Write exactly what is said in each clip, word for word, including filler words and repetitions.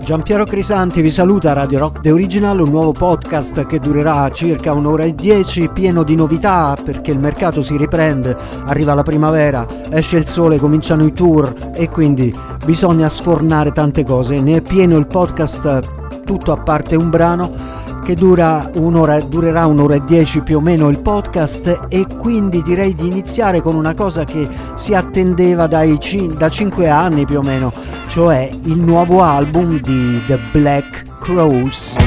Giampiero Crisanti vi saluta a Radio Rock The Original, un nuovo podcast che durerà circa un'ora e dieci, pieno di novità perché il mercato si riprende, arriva la primavera, esce il sole, cominciano i tour e quindi bisogna sfornare tante cose. Ne è pieno il podcast, tutto a parte un brano che dura un'ora, durerà un'ora e dieci più o meno il podcast, e quindi direi di iniziare con una cosa che si attendeva dai, da cinque anni più o meno, cioè il nuovo album di The Black Crowes.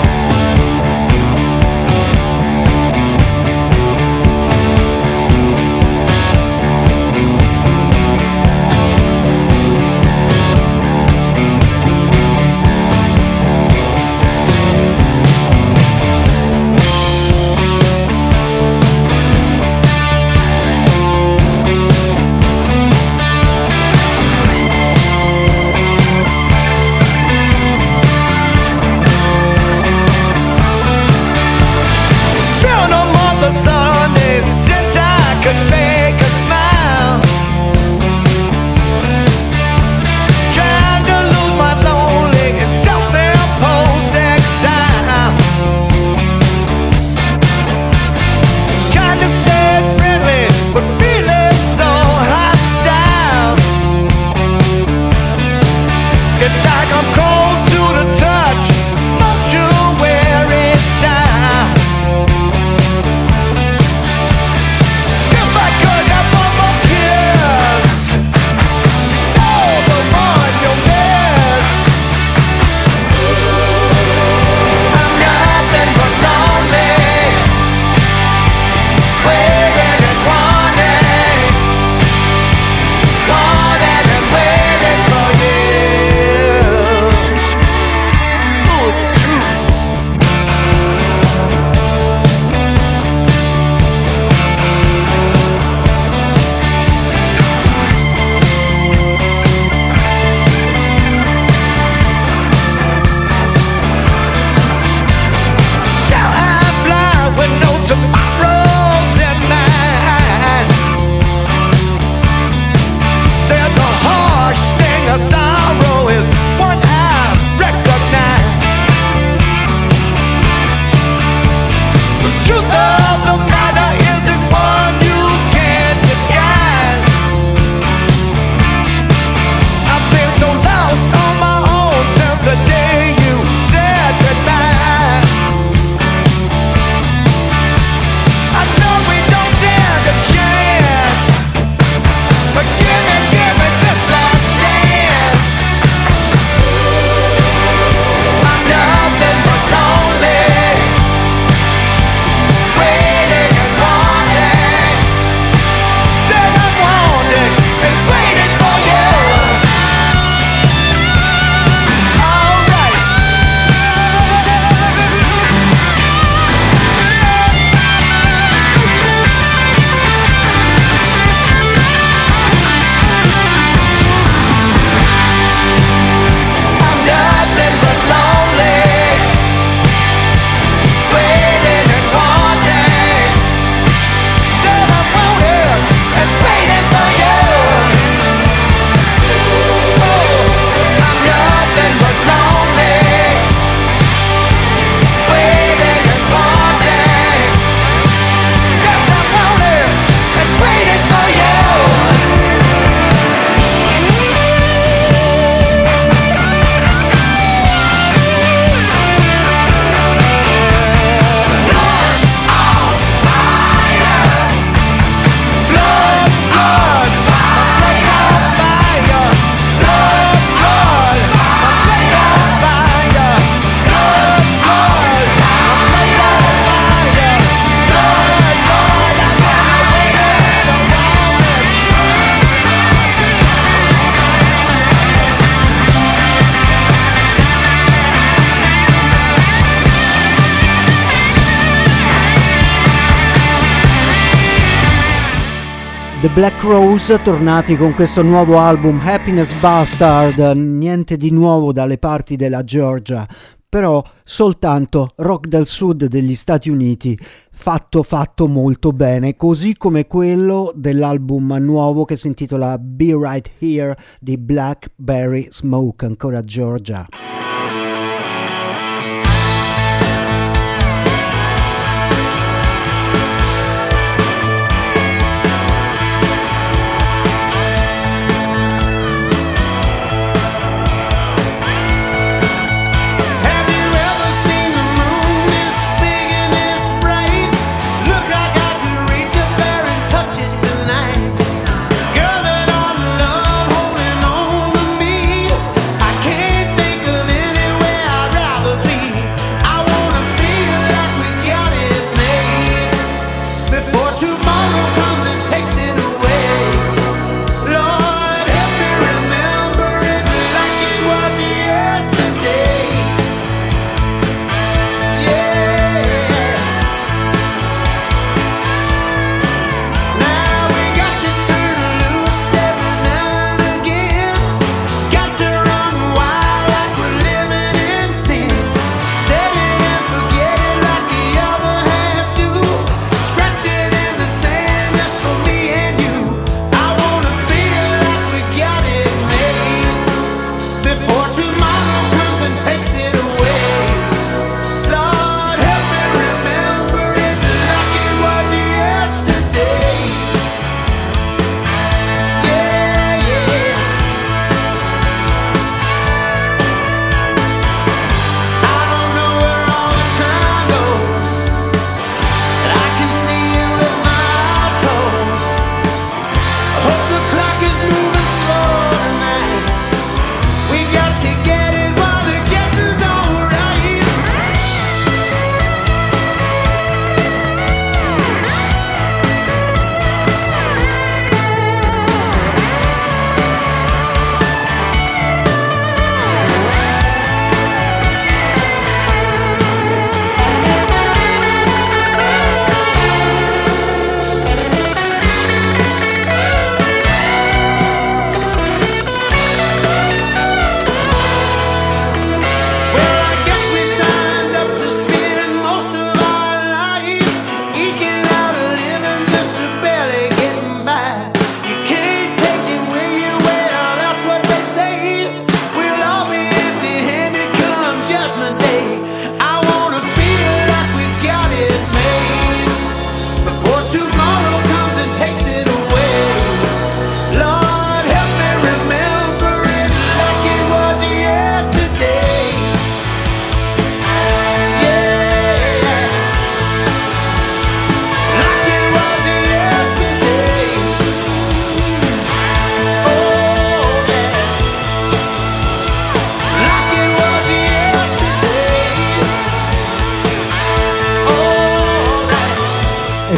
The Black Crowes, tornati con questo nuovo album Happiness Bastard, niente di nuovo dalle parti della Georgia, però soltanto rock del sud degli Stati Uniti, fatto fatto molto bene, così come quello dell'album nuovo che si intitola Be Right Here di Blackberry Smoke, ancora Georgia.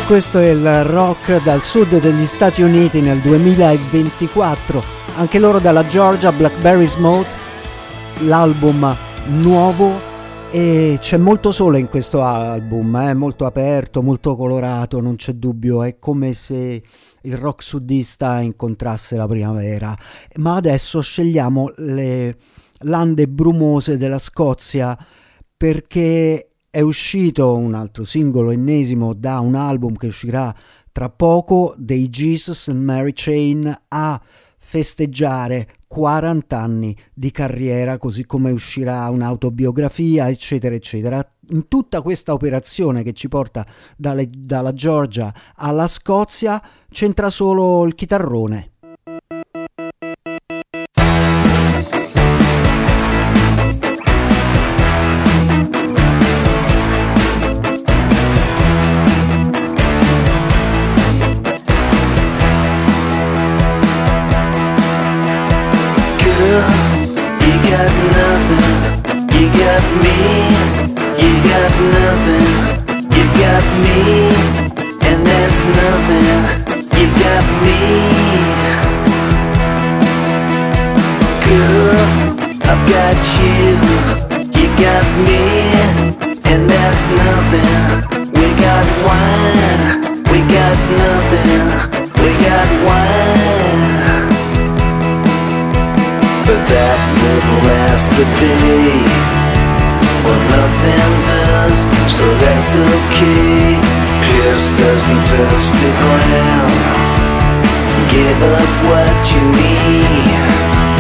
Questo è il rock dal sud degli Stati Uniti nel duemilaventiquattro, anche loro dalla Georgia, Blackberry Smoke, l'album nuovo, e c'è molto sole in questo album, è eh? molto aperto, molto colorato, non c'è dubbio, è come se il rock sudista incontrasse la primavera. Ma adesso scegliamo le lande brumose della Scozia, perché è uscito un altro singolo ennesimo da un album che uscirà tra poco dei Jesus and Mary Chain a festeggiare quaranta anni di carriera, così come uscirà un'autobiografia, eccetera eccetera. In tutta questa operazione che ci porta dalle, dalla Georgia alla Scozia c'entra solo il chitarrone. You got nothing, you got me, you got nothing, you got me, and there's nothing, you got me. Girl, I've got you, you got me, and there's nothing. We got wine, we got nothing, we got wine. But that won't last a day. Well, nothing does, so that's okay. Piss doesn't touch the ground. Give up what you need.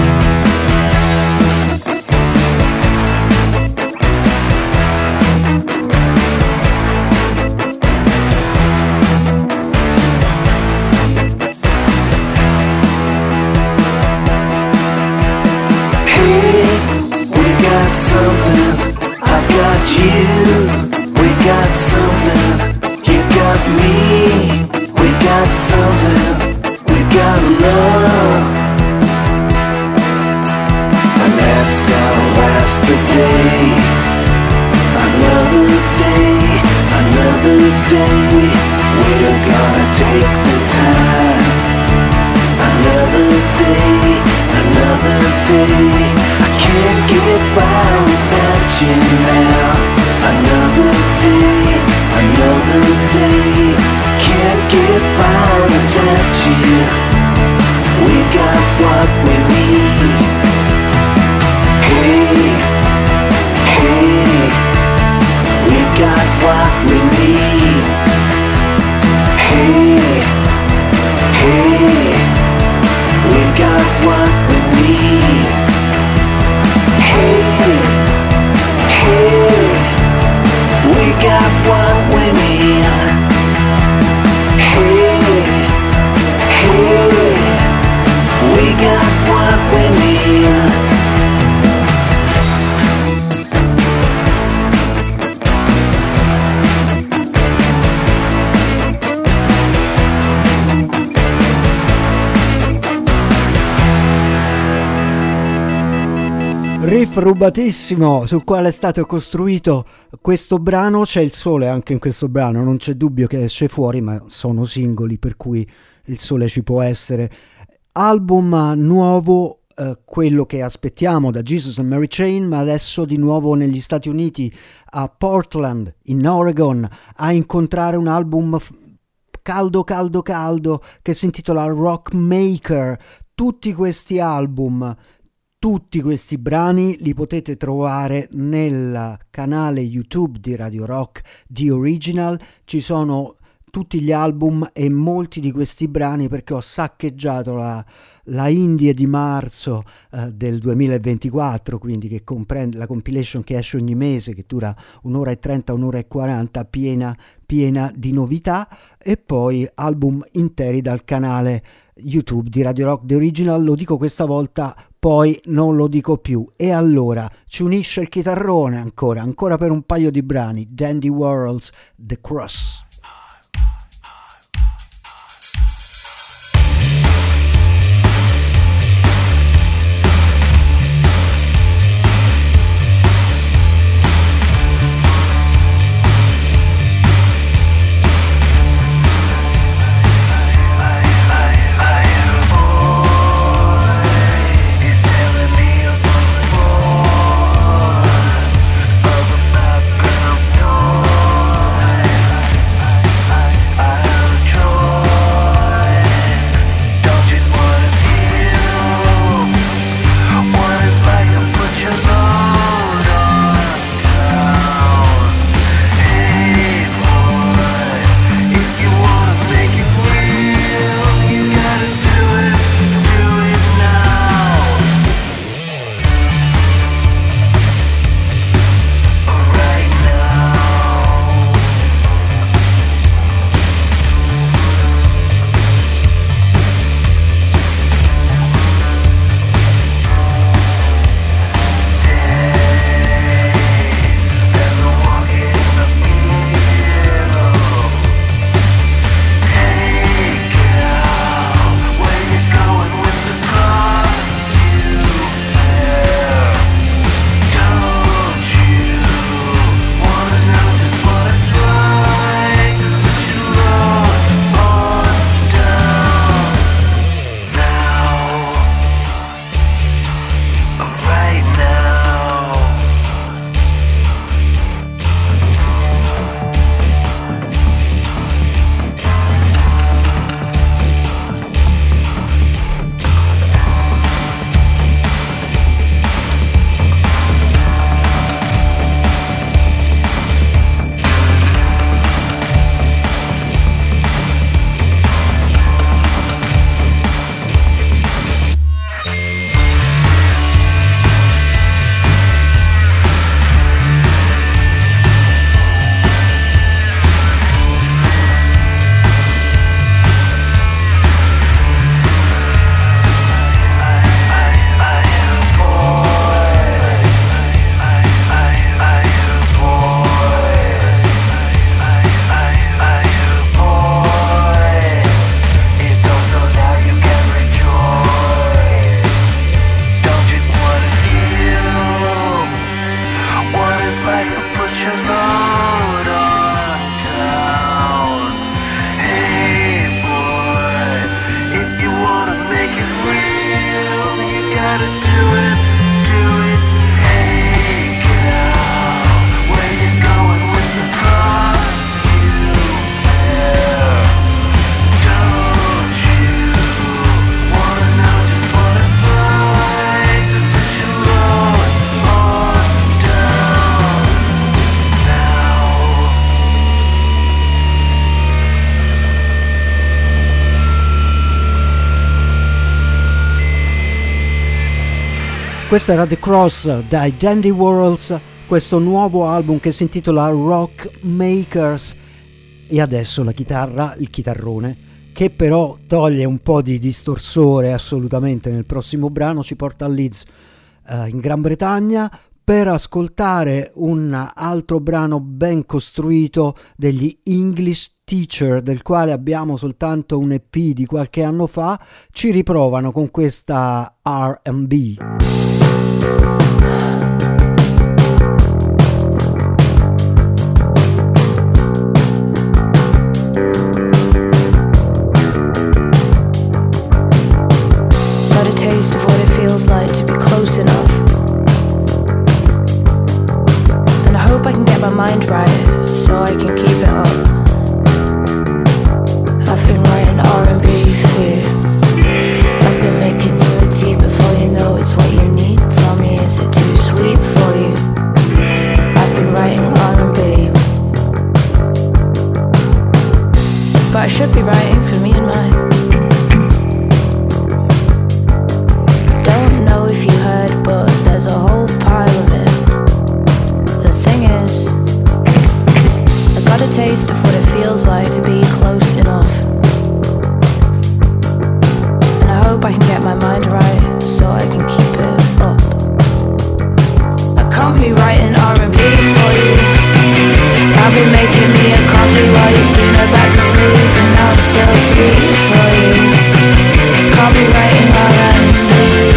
Something, I've got you, we got something, you've got me, we got something, we've got love, and that's gonna last a day, another day, another day, we're gonna take the time, another day, another day. Can't get by without you now. Another day, another day. Can't get by without you. We got what we need. Hey, hey, we got what we need. Hey, hey, we got what we need. Hey, hey, we got what we need. Hey, hey, we got what we need. Riff rubatissimo sul quale è stato costruito questo brano. C'è il sole anche in questo brano, non c'è dubbio che esce fuori, ma sono singoli per cui il sole ci può essere. Album nuovo, eh, quello che aspettiamo da Jesus and Mary Chain, ma adesso di nuovo negli Stati Uniti, a Portland in Oregon, a incontrare un album f- caldo caldo caldo che si intitola Rock Maker. Tutti questi album, tutti questi brani li potete trovare nel canale YouTube di Radio Rock The Original. Ci sono tutti gli album e molti di questi brani perché ho saccheggiato la, la Indie di marzo eh, del duemilaventiquattro, quindi che comprende la compilation che esce ogni mese, che dura un'ora e trenta, un'ora e quaranta, piena, piena di novità, e poi album interi dal canale YouTube di Radio Rock The Original. Lo dico questa volta, poi non lo dico più. E allora ci unisce il chitarrone ancora, ancora per un paio di brani. Dandy Warhol's The Cross. Questa era The Cross dai Dandy Warhols, questo nuovo album che si intitola Rock Makers, e adesso la chitarra, il chitarrone, che però toglie un po' di distorsore assolutamente nel prossimo brano, ci porta a Leeds eh, in Gran Bretagna per ascoltare un altro brano ben costruito degli English Teacher, del quale abbiamo soltanto un E P di qualche anno fa. Ci riprovano con questa R and B. Like to be close enough, and I hope I can get my mind right so I can keep it up. I've been writing R and B for you. I've been making you a tea before you know it's what you need. Tell me, is it too sweet for you? I've been writing R and B, but I should be writing for me and mine. If you heard, but there's a whole pile of it. The thing is, I got a taste of what it feels like to be close enough, and I hope I can get my mind right so I can keep it up. I can't be writing R and B for you. I've been making me a coffee while you're spinning back to sleep, and now it's so sweet for you. Can't be writing R and B.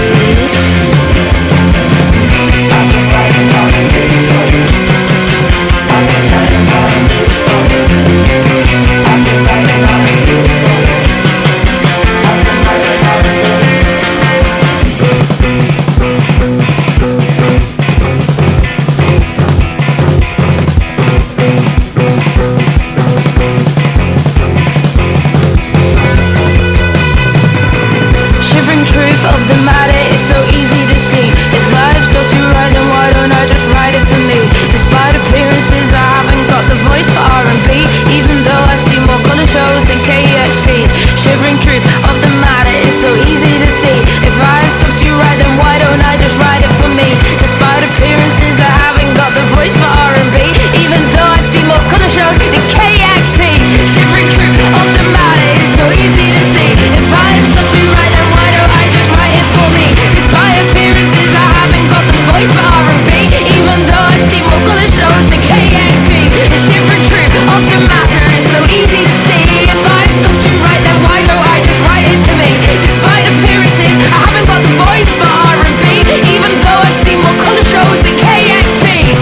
Of the matter is so easy to see. If life's not too right, then why don't I just write it for me? Despite appearances, I haven't got the voice for R and B, even though I've seen more colour shows than K E X P's. Shivering truth of the matter is so easy to see. If life's not too right, then why don't I just write it for me? Despite appearances, I haven't got the voice for R and B, even though I've seen more colour shows than K E X P's. Shivering truth of the matter is so easy to see. If life's not too right, then why don't I just write it for me? Despite appearances, I haven't got the voice for R and B, even though I've seen more colour shows than K E X P. The shivering truth of the matter is so easy to see. If I've stopped to write, then why don't I just write it for me? Despite appearances, I haven't got the voice for R and B, even though I've seen more colour shows than K E X P's.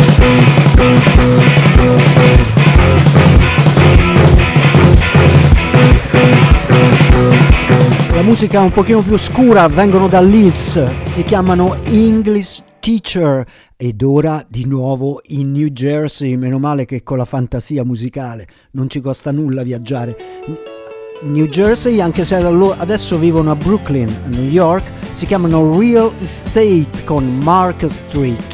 La musica un pochino più scura, vengono da Leeds, si chiamano English Teacher ed ora di nuovo in New Jersey. Meno male che con la fantasia musicale non ci costa nulla viaggiare. New Jersey, anche se adesso vivono a Brooklyn, New York, si chiamano Real Estate con Mark Street.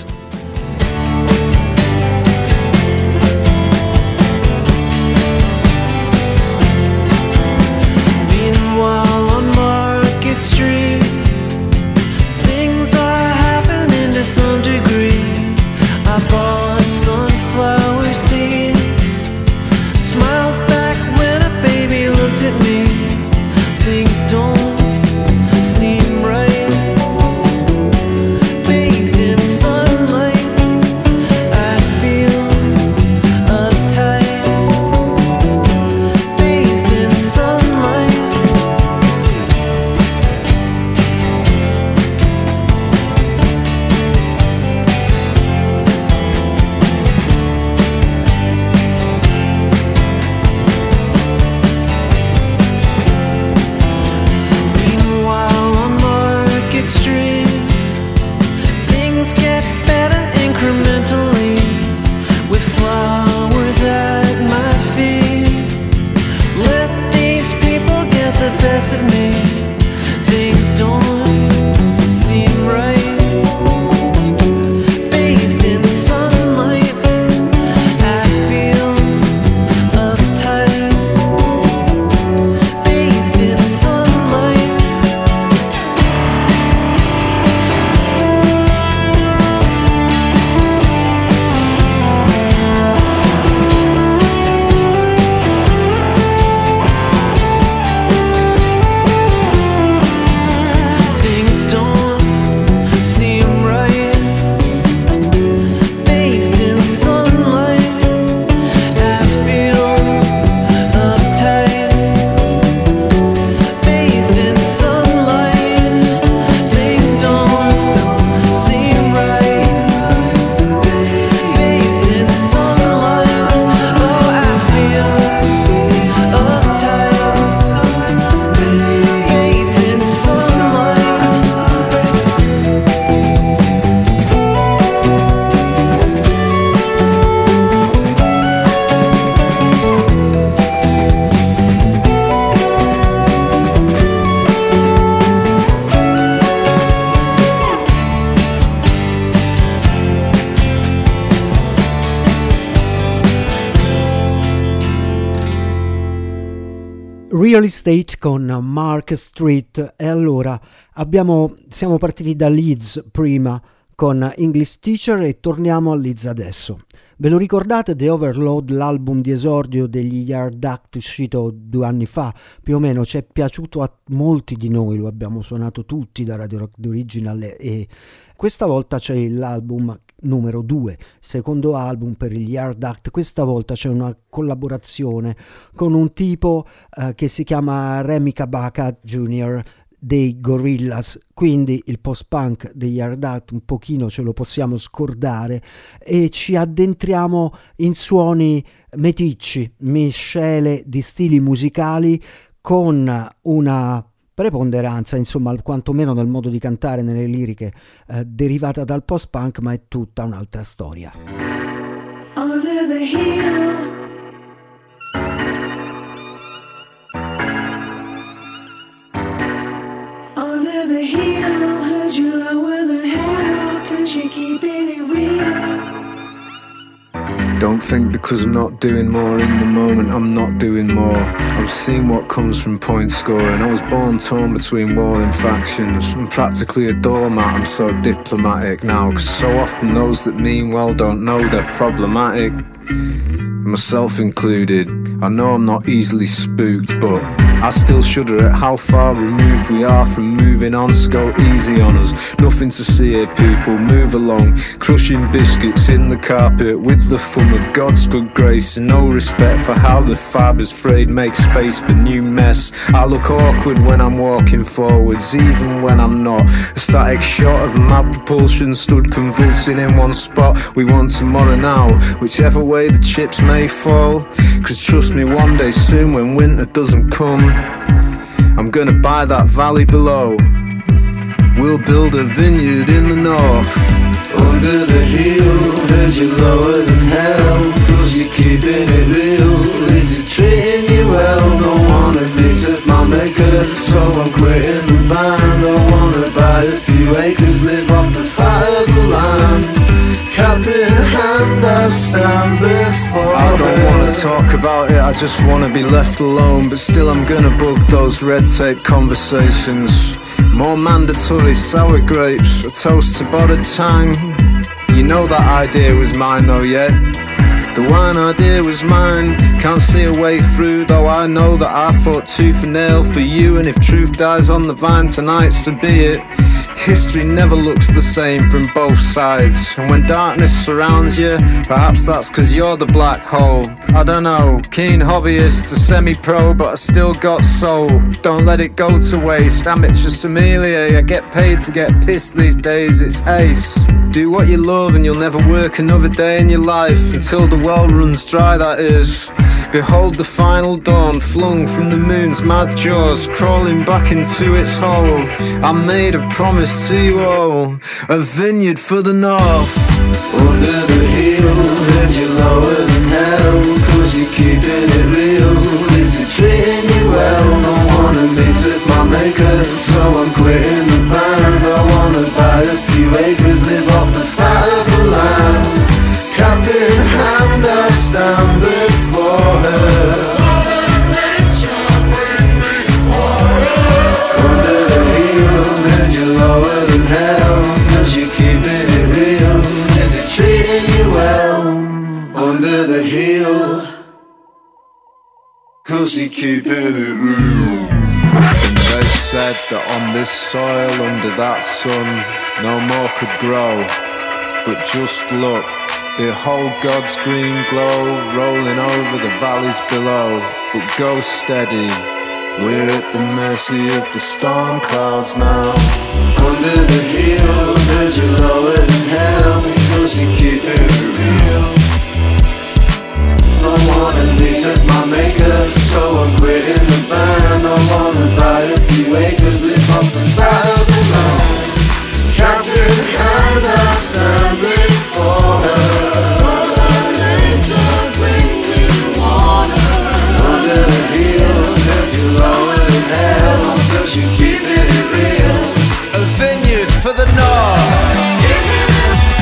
Street, things are happening to some degree. I bought sunflower seeds, smiled back when a baby looked at me. Things don't seem right, bathed in sun. Real Estate con Mark Street. E allora abbiamo, siamo partiti da Leeds prima con English Teacher e torniamo a Leeds adesso. Ve lo ricordate The Overload, l'album di esordio degli Yard Act uscito due anni fa? Più o meno ci è piaciuto a molti di noi, lo abbiamo suonato tutti da Radio Rock The Original e questa volta c'è l'album numero due, secondo album per gli Yard Act. Questa volta c'è una collaborazione con un tipo eh, che si chiama Remy Kabaka Junior dei Gorillaz, quindi il post-punk degli Yard Act un pochino ce lo possiamo scordare e ci addentriamo in suoni meticci, miscele di stili musicali con una preponderanza, insomma, quantomeno nel modo di cantare, nelle liriche, eh, derivata dal post-punk, ma è tutta un'altra storia. Under the hill, under the hill, heard you lower than hell, 'cause you're keeping it real. Don't think because I'm not doing more in the moment, I'm not doing more. I've seen what comes from point scoring. I was born torn between warring factions. I'm practically a doormat, I'm so diplomatic now, 'cause so often those that mean well don't know they're problematic, myself included. I know I'm not easily spooked, but I still shudder at how far removed we are from moving on, so go easy on us. Nothing to see here, people, move along. Crushing biscuits in the carpet with the thumb of God's good grace, and no respect for how the fibres frayed make space for new mess. I look awkward when I'm walking forwards, even when I'm not. A static shot of mad propulsion stood convulsing in one spot. We want tomorrow now, whichever way the chips may fall. 'Cause trust me, one day soon when winter doesn't come, I'm gonna buy that valley below. We'll build a vineyard in the north. Under the hill, heard you lower than hell, 'cause you're keeping it real. Is it treating you well? Don't wanna meet with my maker, so I'm quitting the band. I wanna buy a few acres, live off the fat of the land. Cap in hand, I stand before I don't wanna talk about it, I just wanna be left alone. But still I'm gonna bug those red tape conversations. More mandatory sour grapes, a toast to bottled tang. You know that idea was mine though, yeah? The wine idea was mine. Can't see a way through, though I know that I fought tooth and nail for you. And if truth dies on the vine tonight, so be it. History never looks the same from both sides. And when darkness surrounds you, perhaps that's 'cause you're the black hole. I don't know, keen hobbyist to semi-pro, but I still got soul. Don't let it go to waste, amateur sommelier. I get paid to get pissed these days, it's ace. Do what you love and you'll never work another day in your life, until the well runs dry, that is. Behold the final dawn, flung from the moon's mad jaws, crawling back into its hole. I made a promise to you all, a vineyard for the north. Under the hill, heard you lower than hell, 'cause you're keeping it real. Is it treating you well? Don't wanna meet with my maker, so I'm quitting the band. I wanna buy a few acres, live off the fat of the land. Cap in hand, I stand before her. Under the hill, heard you lower than hell, 'cause you're keeping it real. Is it treating you well? Under the hill, 'cause you're keeping it real. They said that on this soil, under that sun, no more could grow. But just look, behold God's green glow, rolling over the valleys below. But go steady, we're at the mercy of the storm clouds now. Under the hill, heard you lower than hell, because you keep it real. Don't wanna meet with my maker, so I'm quitting the band. I wanna buy a few acres, live off the fat of the land. Captain hand, I stand before her. Under the hill, heard you lower than hell, because you keep it real. A vineyard for the north.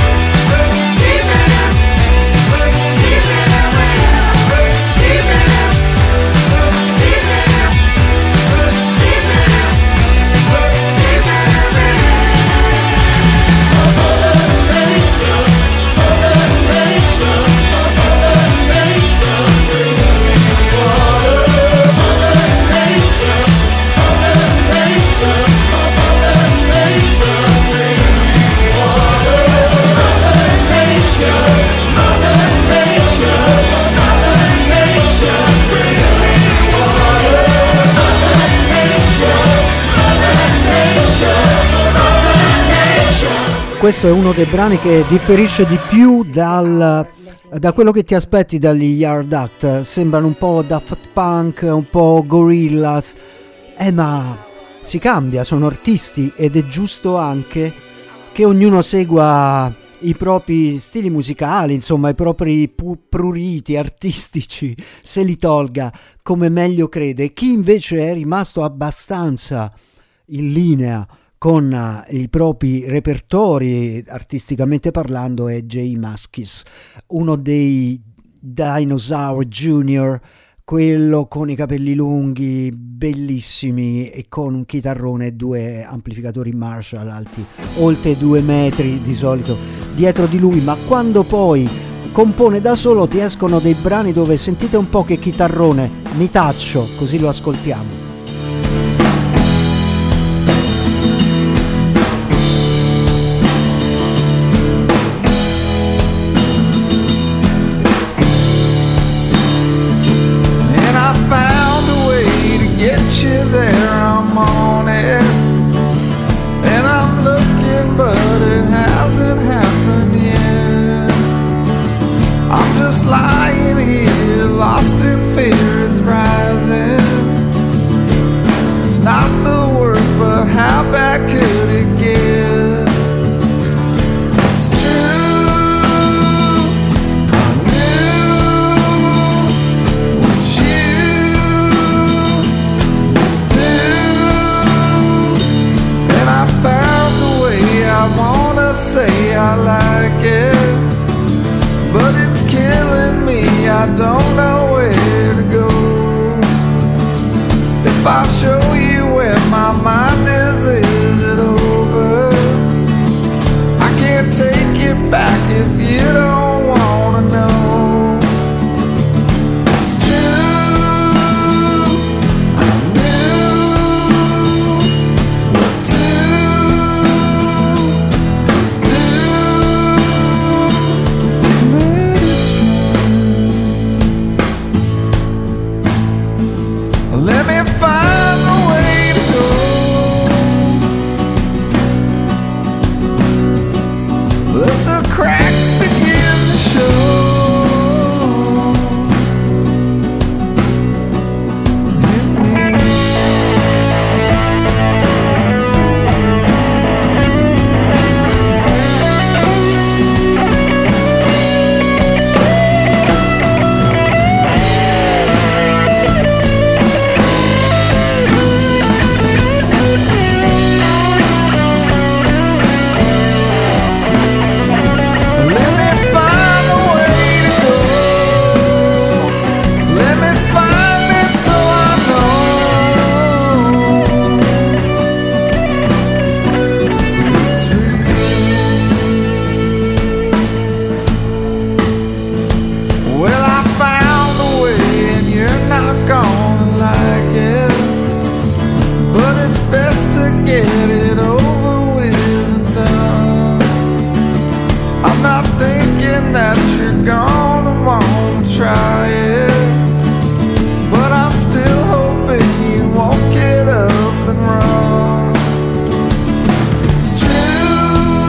questo è uno dei brani che differisce di più dal, da quello che ti aspetti dagli Yard Act. Sembrano un po' Daft Punk, un po' Gorillaz, eh, ma si cambia, sono artisti ed è giusto anche che ognuno segua i propri stili musicali, insomma i propri pu- pruriti artistici, se li tolga come meglio crede. Chi invece è rimasto abbastanza in linea con i propri repertori artisticamente parlando è J Mascis, uno dei Dinosaur Junior, quello con i capelli lunghi, bellissimi, e con un chitarrone e due amplificatori Marshall alti oltre due metri di solito dietro di lui, ma quando poi compone da solo ti escono dei brani dove sentite un po' che chitarrone, mi taccio, così lo ascoltiamo. You there, I'm on it, and I'm looking, but it hasn't happened yet. I'm just lying here, lost in fear, it's rising. It's not the worst, but how bad could it get? It's true. I wanna say I like it, but it's killing me, I don't know where to go. If I show you where my mind is, is it over? I can't take it back if you don't wanna know. It's true, I knew what to let me find a way to go. Let the cracks begin to show. In me. That you're gonna want to try it, but I'm still hoping you won't get up and run. It's true,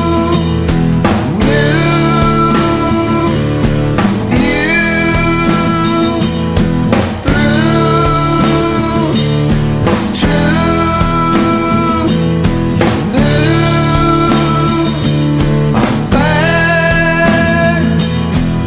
you, you through. It's true, you knew I'm back.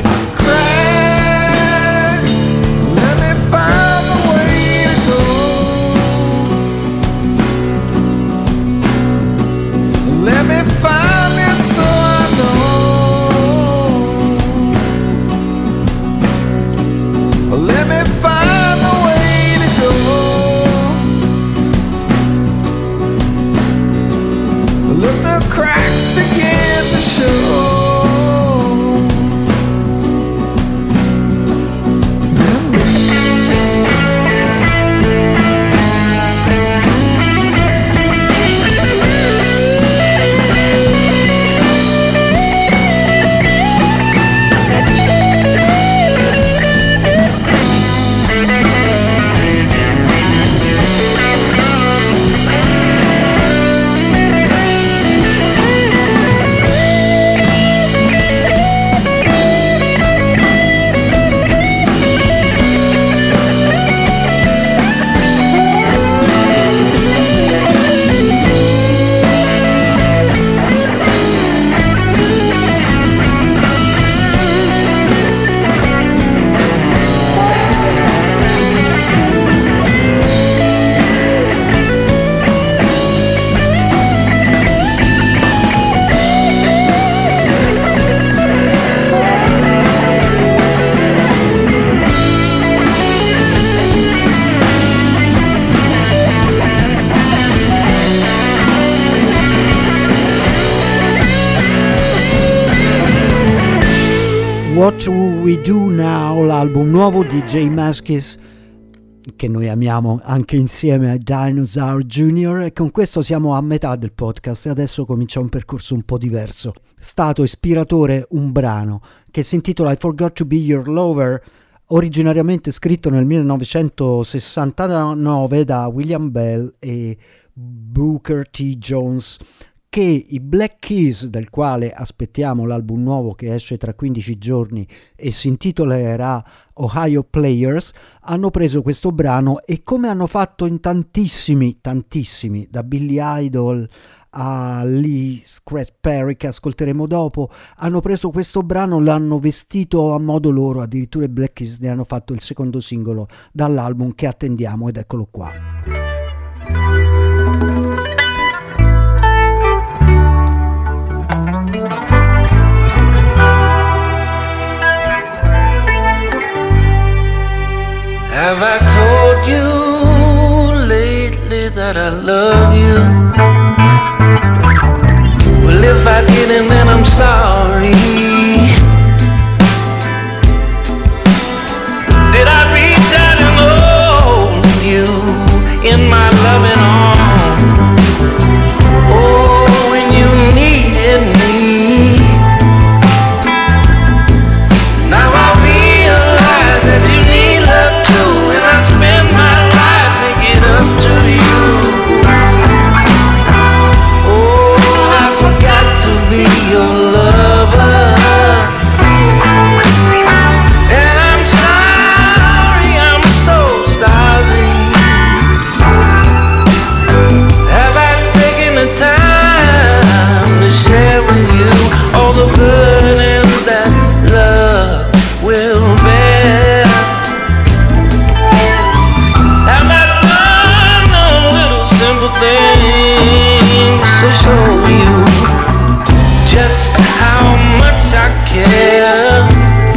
What We Do Now, l'album nuovo di J Mascis, che noi amiamo anche insieme a Dinosaur Junior, e con questo siamo a metà del podcast e adesso comincia un percorso un po' diverso. Stato ispiratore un brano che si intitola I Forgot to Be Your Lover, originariamente scritto nel millenovecentosessantanove da William Bell e Booker T. Jones, che i Black Keys, del quale aspettiamo l'album nuovo che esce tra quindici giorni e si intitolerà Ohio Players, hanno preso questo brano e, come hanno fatto in tantissimi, tantissimi, da Billy Idol a Lee Scratch Perry, che ascolteremo dopo, hanno preso questo brano, l'hanno vestito a modo loro, addirittura i Black Keys ne hanno fatto il secondo singolo dall'album che attendiamo, ed eccolo qua. Have I told you lately that I love you? Well, if I didn't, then I'm sorry. Did I reach out and hold you in my loving arms? Oh, when you needed me. Now I realize that you need love too, and I spend my life making up to you. Oh, I forgot to be your lover, and I'm sorry, I'm so sorry. Have I taken the time to share with you all the burdens that love will bear? Have I done a little simple things to show you just how much I care?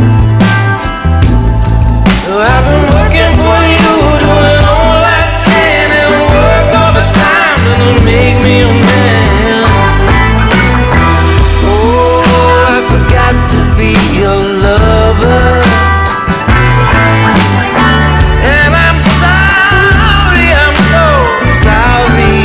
I've been working for you, doing all I can, and work all the time to make me a man. Oh, I forgot to be your lover, and I'm sorry, I'm so sorry.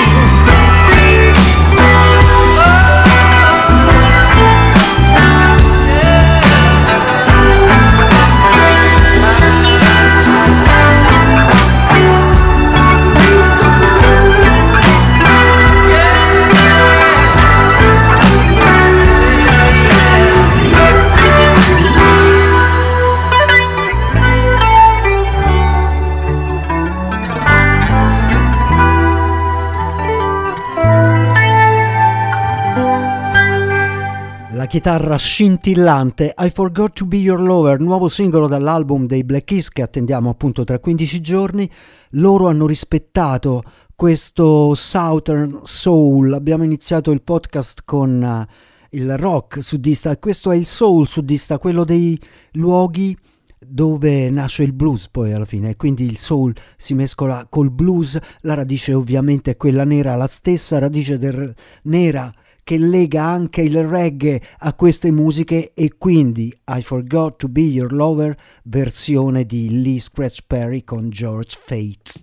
La chitarra scintillante, I Forgot to Be Your Lover, nuovo singolo dall'album dei Black Keys che attendiamo appunto tra quindici giorni. Loro hanno rispettato questo Southern Soul. Abbiamo iniziato il podcast con uh, il rock sudista e questo è il soul sudista, quello dei luoghi dove nasce il blues poi alla fine, e quindi il soul si mescola col blues. La radice ovviamente è quella nera, la stessa radice del nera che lega anche il reggae a queste musiche, e quindi I Forgot to Be Your Lover, versione di Lee Scratch Perry con George Fate.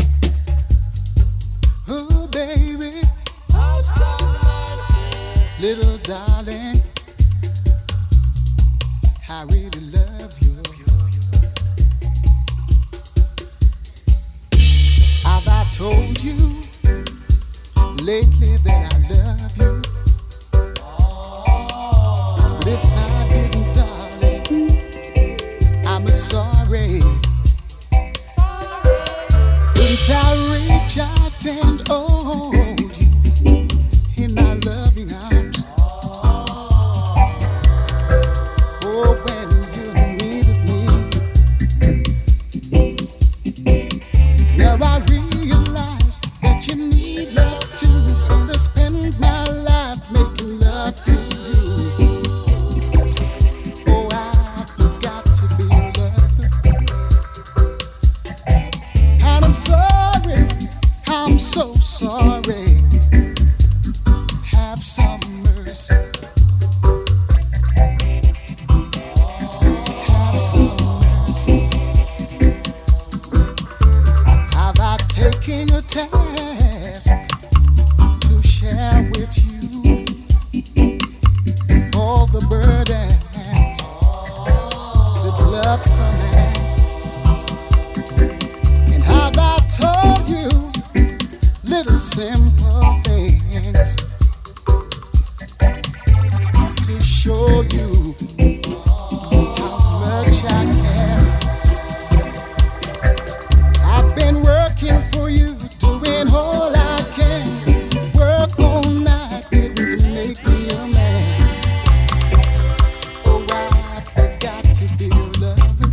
Oh baby, oh so mercy, little darling, I really love you. Have I told you lately that I love you? But if I didn't, darling, I'm sorry. Couldn't I reach out and hold you in my loving arms? show you how much I care. I've been working for you, doing all I can. Work all night, didn't make me a man. Oh, I forgot to be your lover.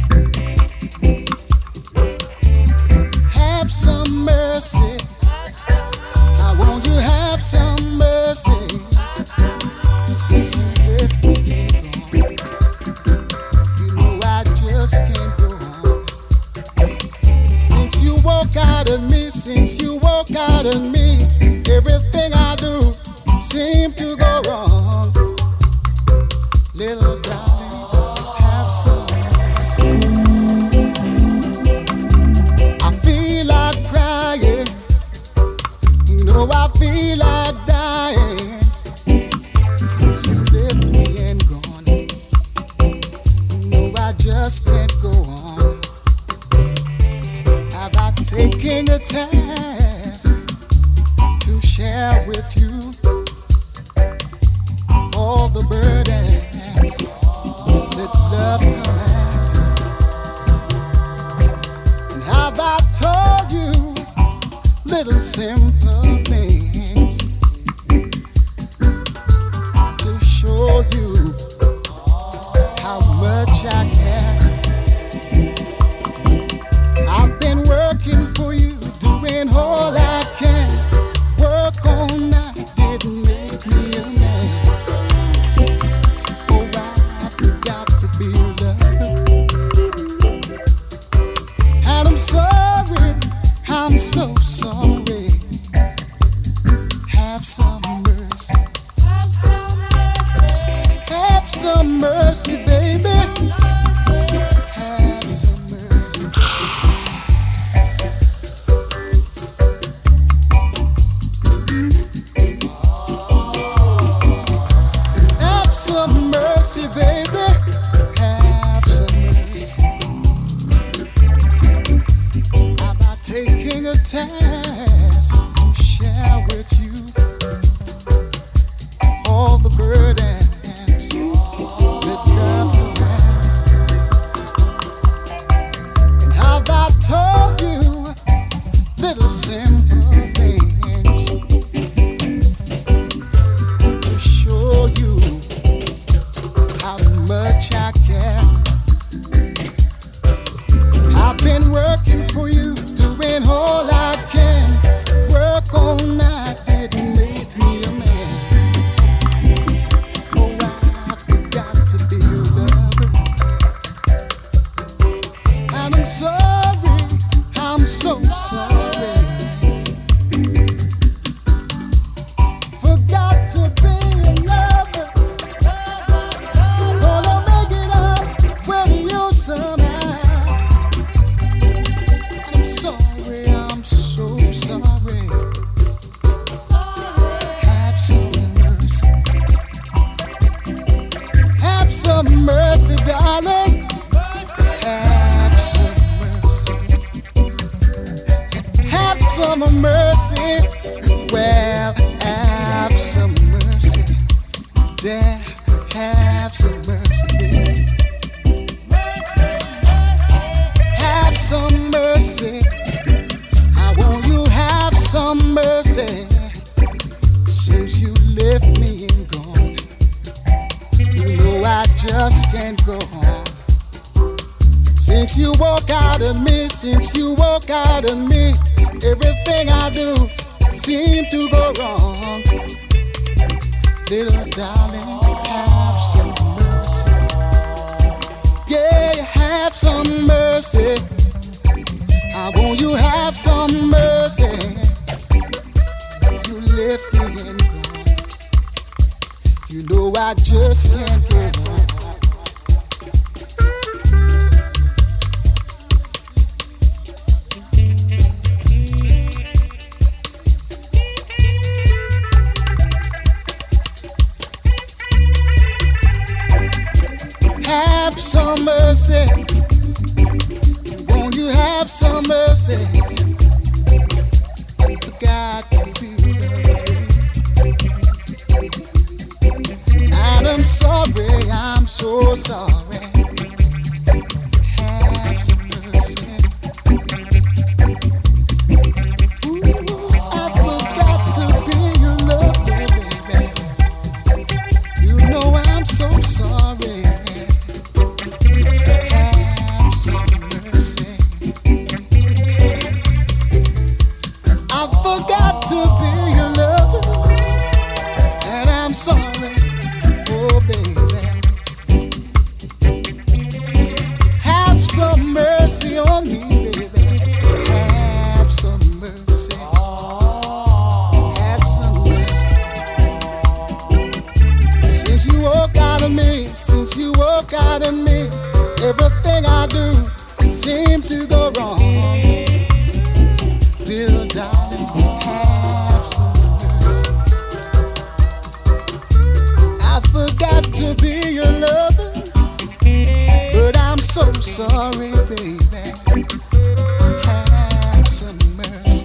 Have some mercy. I want you to have some mercy. Since you left me gone, you know I just can't go on. Since you walk out of me, since you walk out of me, everything I do seems to go wrong. Little darling, have some mercy. I feel like crying, you know I feel like dying. Since you left me and gone, you know I just can't go on. Have I taken a task to share with you all the burdens that love comes? And have I told you little simple things to show you how much I care? I've been working for you, doing all I can. Work all night didn't make me a man. Oh, I forgot to be your lover. And I'm sorry, I'm so sorry. Have some mercy. Have some mercy, baby. Have some mercy. Have some mercy, baby. Have some mercy. How about taking a task to share with you all the burdens that love command? And how about told you little simple things to show you how much I care. I've been working for you, doing all I can. Work all night didn't make me a man. Oh, I forgot to be your lover. And I'm sorry, I'm so sorry. Forgot to be your lover. Gonna make it up with you somehow. I'm sorry, I'm so sorry. Have some mercy. Have some mercy, darling. Have some mercy. Have some mercy. Well, have some mercy. Dare have some mercy, baby. Have some mercy. I want you to have some mercy. Since you left me and gone, you know I just can't go on. Since you walk out of me, since you walk out of me, everything I do seems to go wrong. Little darling, have some mercy. Yeah, have some mercy. I want you to have some mercy. You left me and gone. You know I just can't go on. Have some mercy. Won't you have some mercy? Got to be lovely. And I'm I'm sorry, I'm so sorry. Have some mercy. Ooh, I forgot to be your lover, baby. You know I'm so sorry. Have some mercy. I forgot to be your lover, and I'm sorry, oh baby. Have some mercy on me, baby. Have some mercy. Have some mercy. Since you walk out of me, since you walk out of me, everything I do seems to go wrong. Little darling, have some mercy. I forgot to be your lover, but I'm so sorry, baby. Have some mercy.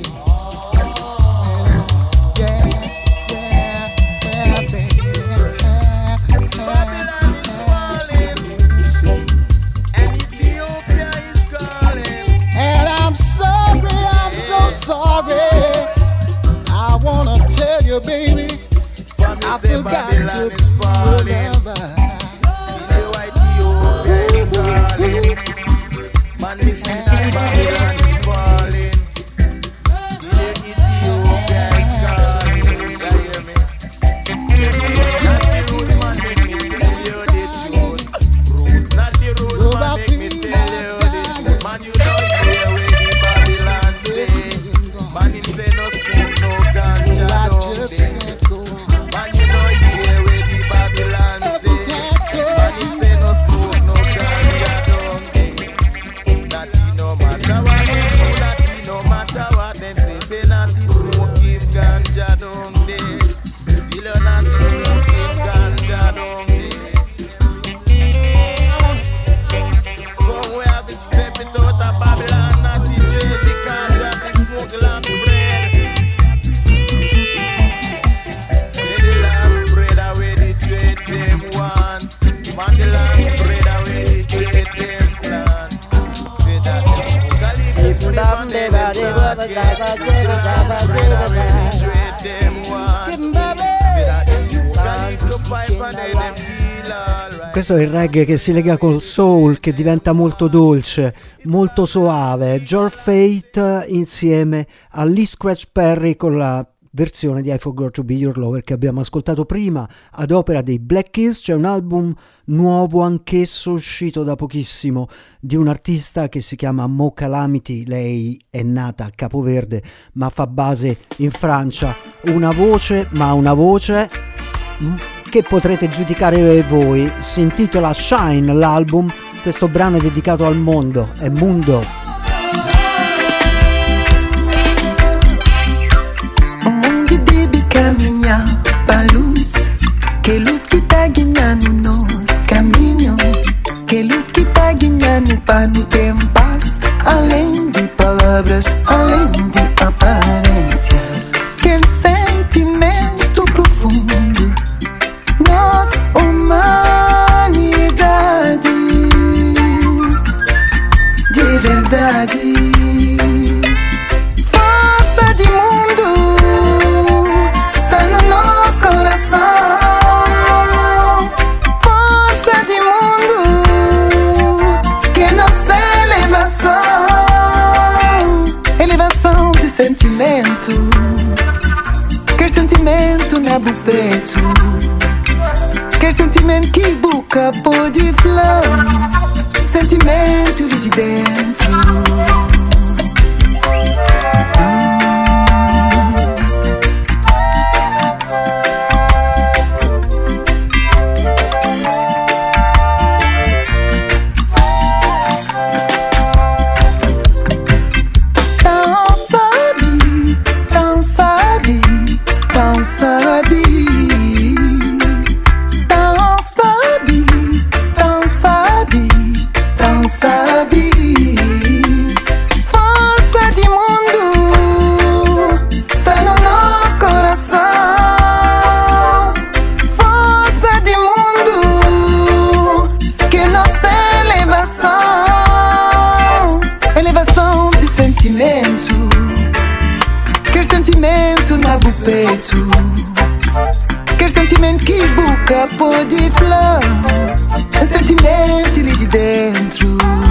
Yeah, yeah, yeah, baby. Have, have, have some mercy. And Ethiopia is calling. And I'm sorry, I'm so sorry. I wanna tell you, baby, I forgot to be your lover. Ethiopia is calling. Man, listen, Babylon is falling. Ethiopia is calling. You hear me? Not the road, man, make me tell you the truth. Roots, not the road, man, make me tell you the truth. Man, you know here where the Babylon say. Man, him say no smoke, no ganja, I no just thing. can't go on. Man, you know here where the Babylon say. Man, him say no smoke, no ganja, no thing. That he no matter what they do, that he no matter what them say. Say not the smoke, give ganja, don't they? You know not the smoke, give ganja, don't they? From where I be stepping out of Babylon, not the trade, the ganja, the smoke, lamb bread. Say the lamb bread away the trade them want. Man, the lamb bread away the trade them plan. Say that the smoke a little split and then them start get split. Bread away the trade them want. Say that the smoke a little pipe and then them feel alright. Questo è il reggae che si lega col soul, che diventa molto dolce, molto soave. George Fate insieme a Lee Scratch Perry con la versione di I Forgot to Be Your Lover che abbiamo ascoltato prima ad opera dei Black Keys. C'è un album nuovo anch'esso uscito da pochissimo di un artista che si chiama Mo Calamity. Lei è nata a Capoverde ma fa base in Francia. Una voce, ma una voce che potrete giudicare voi. Si intitola Shine l'album, questo brano è dedicato al mondo, è Mundo. O mundo deve caminhar pra luz, que luz que tá guiando nos caminhos, que luz que tá guiando para no ter paz, além de palavras, além de aparências, que el sentimento profundo, nós humanidade de verdade. Força de mundo está no nosso coração. Força de mundo que nossa elevação, elevação de sentimento, quer sentimento na bupeto, quer sentimento que boca pode falar, sentimento de dentro. senti lì di dentro.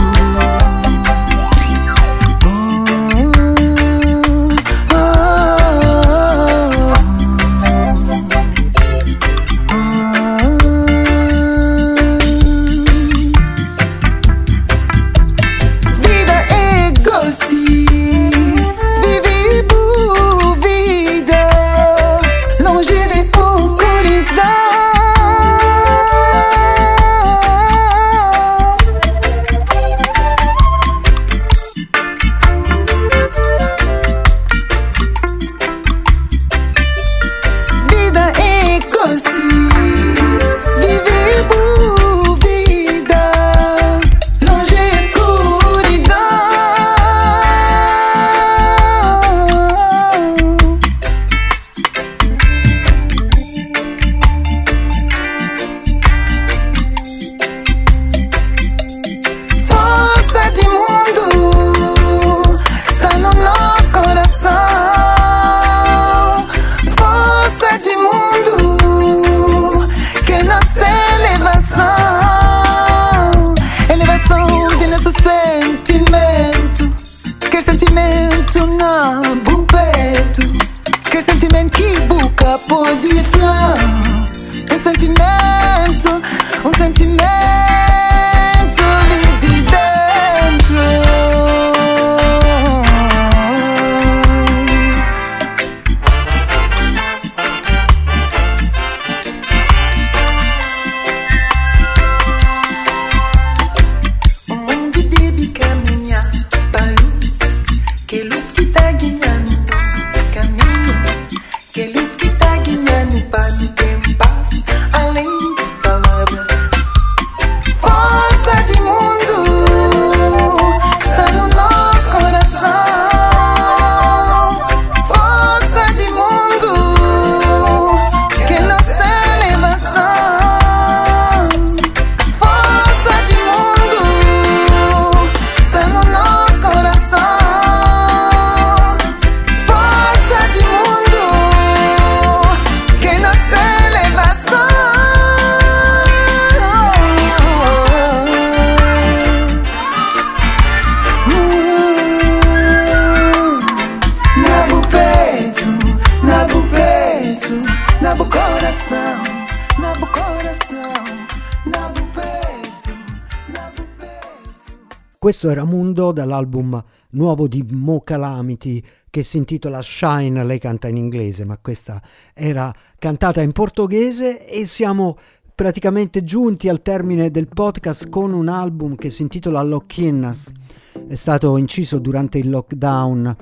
Questo era Mundo dall'album nuovo di Mo Calamity che si intitola Shine. Lei canta in inglese, ma questa era cantata in portoghese, e siamo praticamente giunti al termine del podcast con un album che si intitola Lock-In. È stato inciso durante il lockdown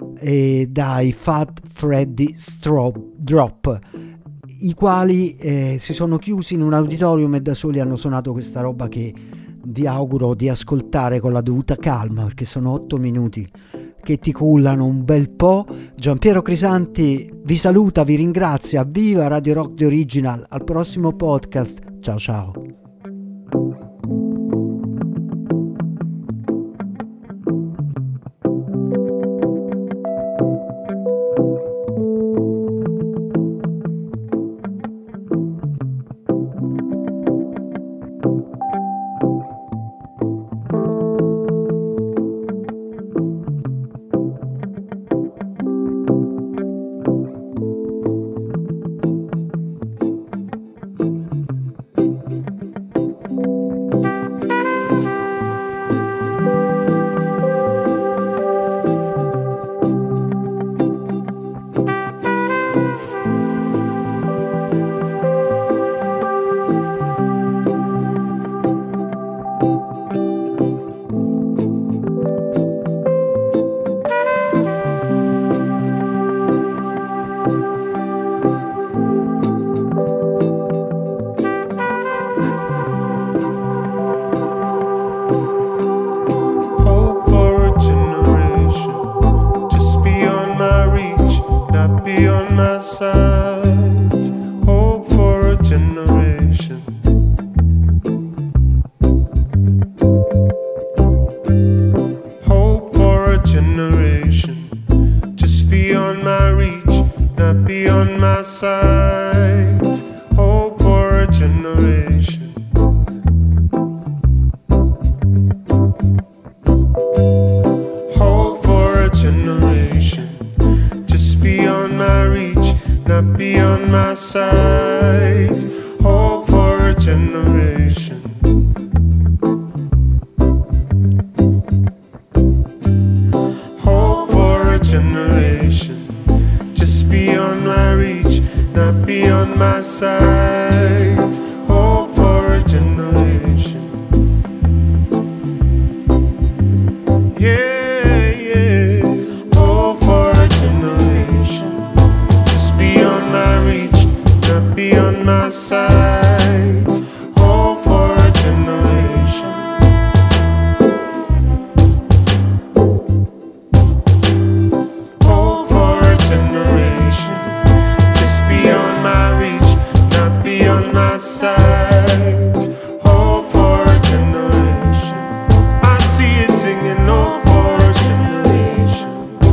e dai Fat Freddy Stro- Drop, i quali eh, si sono chiusi in un auditorium e da soli hanno suonato questa roba che vi auguro di ascoltare con la dovuta calma, perché sono otto minuti che ti cullano un bel po'. Giampiero Crisanti vi saluta, vi ringrazia. Viva Radio Rock The Original, al prossimo podcast, ciao ciao. Hope for a generation, just beyond my reach, not beyond my sight. Hope for a generation. Yeah, yeah. Hope for a generation, just beyond my reach, not beyond my sight. Hope for a generation. Hope for a generation, just beyond my reach, not beyond my sight. Hope for a generation. I see it singing. Hope for a generation.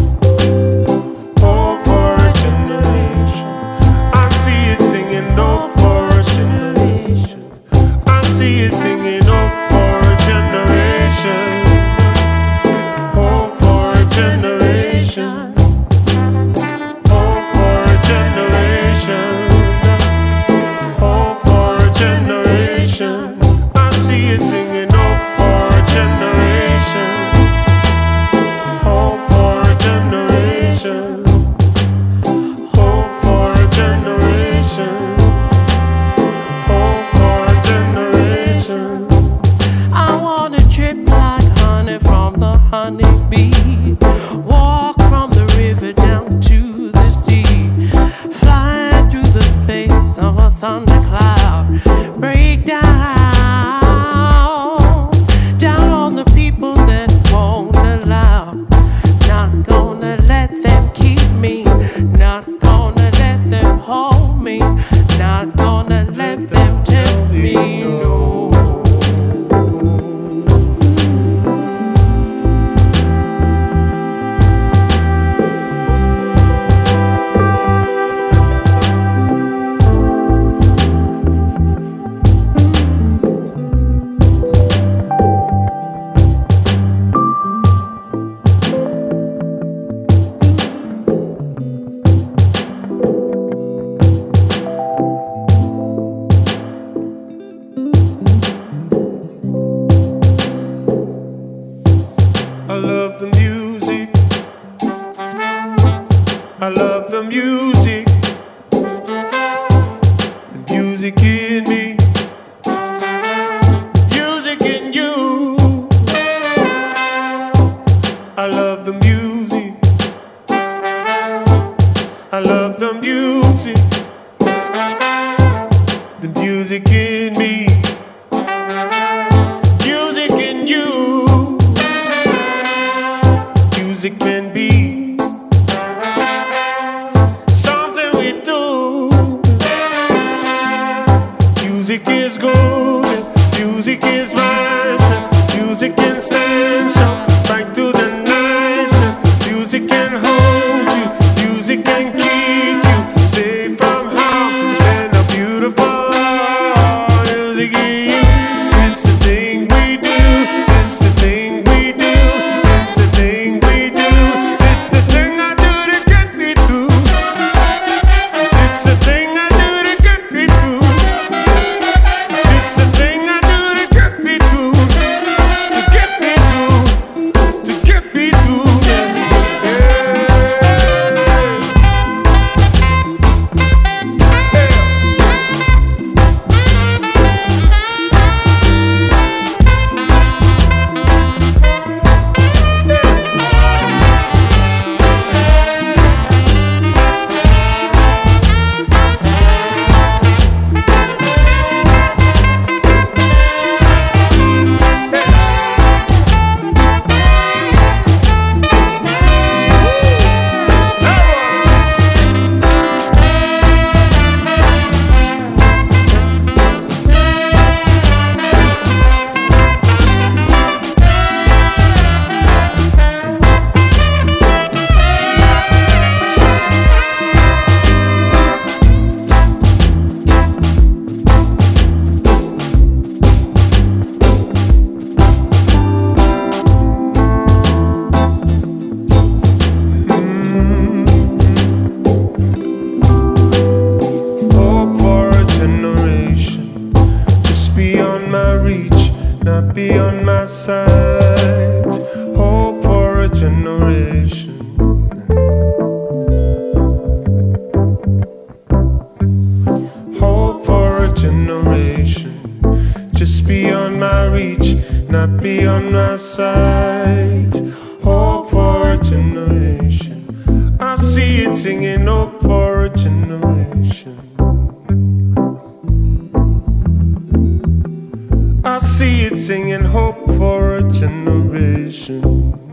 Hope for a generation. I see it singing. Hope for a generation. I see it singing. Hope for a generation. Hope for a generation. Hope for a generation. Hope for a generation. I see it singing. Hope for a generation. Hope for a generation. Hope for a generation. Hope for a generation. I wanna drip like honey from the honeybee. Walk from the river down to the sea. Fly through the face of a thundercloud. Break down, down on the people that won't allow. Not gonna let them keep me. Not gonna let them hold me. Not gonna let them tell me no. I love the music. I love the music. The music in me. Music in you. I love the music. I love the music. The music in me. Music in you. Music can be something we do. Music is good. Music is right. Music can stand right through the night. Music can hold you. Music can keep you safe from harm. And a beautiful music is. It's the thing we do. It's the thing we do. It's the thing we do. It's the thing I do to get me through. It's the thing I do to get me through. It's the thing I do to get me through. To get me through. my reach, not beyond my sight. Hope for a generation. Hope for a generation. Just beyond my reach, not beyond my sight. Hope for a generation. I see it singing hope for a generation. I see it singing hope for a generation.